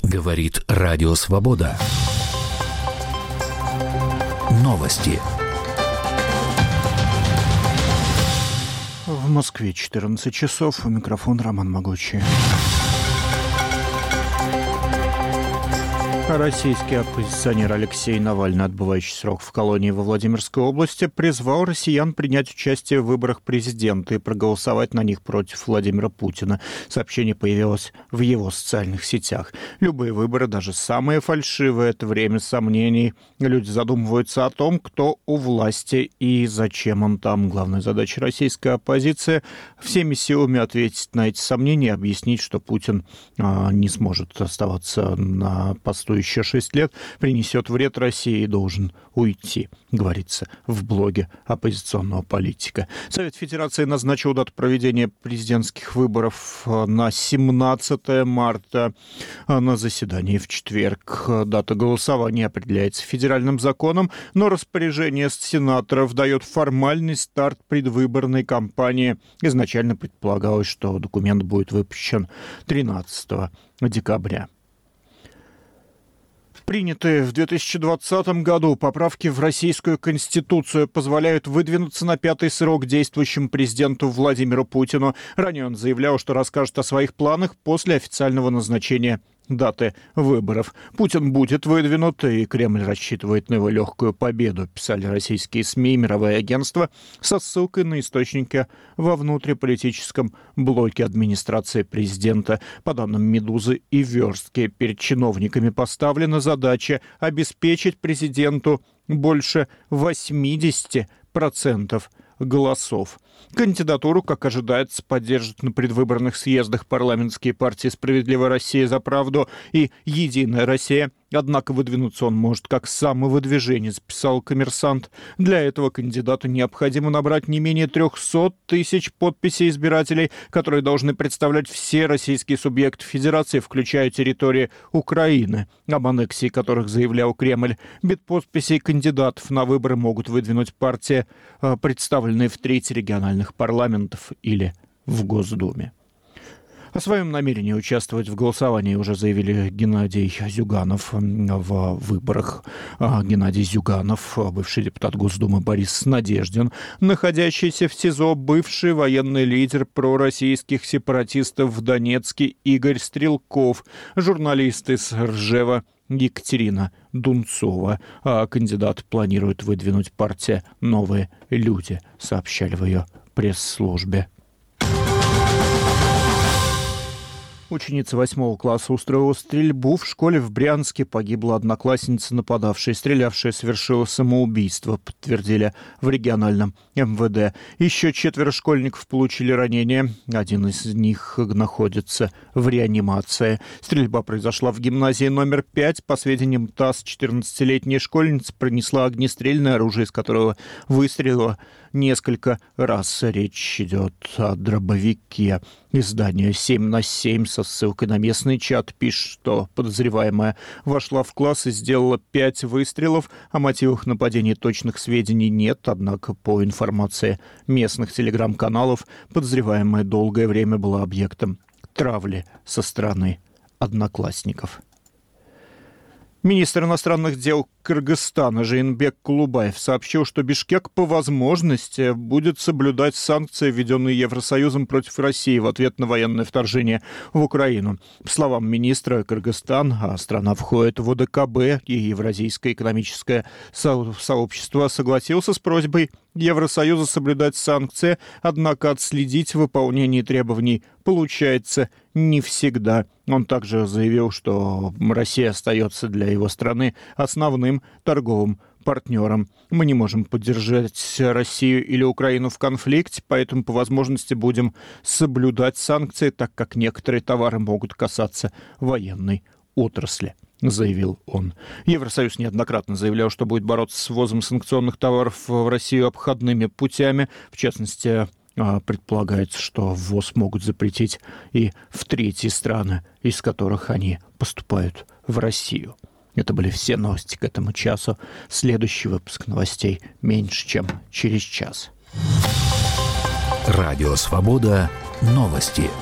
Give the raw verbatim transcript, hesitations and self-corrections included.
Говорит Радио Свобода. Новости. В Москве четырнадцать часов. У микрофона Роман Могучий. Российский оппозиционер Алексей Навальный, отбывающий срок в колонии во Владимирской области, призвал россиян принять участие в выборах президента и проголосовать на них против Владимира Путина. Сообщение появилось в его социальных сетях. Любые выборы, даже самые фальшивые, это время сомнений. Люди задумываются о том, кто у власти и зачем он там. Главная задача российской оппозиции – всеми силами ответить на эти сомнения и объяснить, что Путин а, не сможет оставаться на посту еще шесть лет, принесет вред России и должен уйти, говорится в блоге оппозиционного политика. Совет Федерации назначил дату проведения президентских выборов на семнадцатое марта. На заседании в четверг дата голосования определяется федеральным законом, но распоряжение сенаторов дает формальный старт предвыборной кампании. Изначально предполагалось, что документ будет выпущен тринадцатого декабря. Принятые в две тысячи двадцатом году поправки в Российскую Конституцию позволяют выдвинуться на пятый срок действующему президенту Владимиру Путину. Ранее он заявлял, что расскажет о своих планах после официального назначения даты выборов. Путин будет выдвинут, и Кремль рассчитывает на его легкую победу, писали российские СМИ и мировые агентства со ссылкой на источники во внутриполитическом блоке администрации президента. По данным «Медузы» и «Верстки», перед чиновниками поставлена задача обеспечить президенту больше восемьдесят процентов голосов. Кандидатуру, как ожидается, поддержат на предвыборных съездах парламентские партии «Справедливая Россия за правду» и «Единая Россия». Однако выдвинуться он может как самовыдвиженец, писал «Коммерсант». Для этого кандидату необходимо набрать не менее трехсот тысяч подписей избирателей, которые должны представлять все российские субъекты Федерации, включая территории Украины, об аннексии которых заявлял Кремль. Без подписей кандидатов на выборы могут выдвинуть партии, представленные в трети региональных парламентов или в Госдуме. О своем намерении участвовать в голосовании уже заявили Геннадий Зюганов в выборах. Геннадий Зюганов, бывший депутат Госдумы Борис Надеждин, находящийся в СИЗО бывший военный лидер пророссийских сепаратистов в Донецке Игорь Стрелков, журналист из Ржева Екатерина Дунцова. А кандидат планирует выдвинуть партия «Новые люди», сообщали в ее пресс-службе. Ученица восьмого класса устроила стрельбу в школе в Брянске. Погибла одноклассница нападавшей. Стрелявшая совершила самоубийство, подтвердили в региональном эм вэ дэ. Еще четверо школьников получили ранения. Один из них находится в реанимации. Стрельба произошла в гимназии номер пять. По сведениям ТАСС, четырнадцатилетняя школьница пронесла огнестрельное оружие, из которого выстрелила несколько раз. Речь идет о дробовике. Издание семь на семь со ссылкой на местный чат пишет, что подозреваемая вошла в класс и сделала пять выстрелов. О мотивах нападения точных сведений нет, однако по информации местных телеграм-каналов подозреваемая долгое время была объектом травли со стороны одноклассников. Министр иностранных дел Кыргызстана Жээнбек Кулубаев сообщил, что Бишкек по возможности будет соблюдать санкции, введенные Евросоюзом против России в ответ на военное вторжение в Украину. По словам министра, Кыргызстан, а страна входит в о дэ ка бэ и Евразийское экономическое со- сообщество, согласился с просьбой Евросоюза соблюдать санкции, однако отследить выполнение требований получается не всегда. Он также заявил, что Россия остается для его страны основным торговым партнером. Мы не можем поддержать Россию или Украину в конфликте, поэтому по возможности будем соблюдать санкции, так как некоторые товары могут касаться военной отрасли, заявил он. Евросоюз неоднократно заявлял, что будет бороться с ввозом санкционных товаров в Россию обходными путями. В частности, предполагается, что ввоз могут запретить и в третьи страны, из которых они поступают в Россию. Это были все новости к этому часу. Следующий выпуск новостей меньше, чем через час. Радио Свобода. Новости.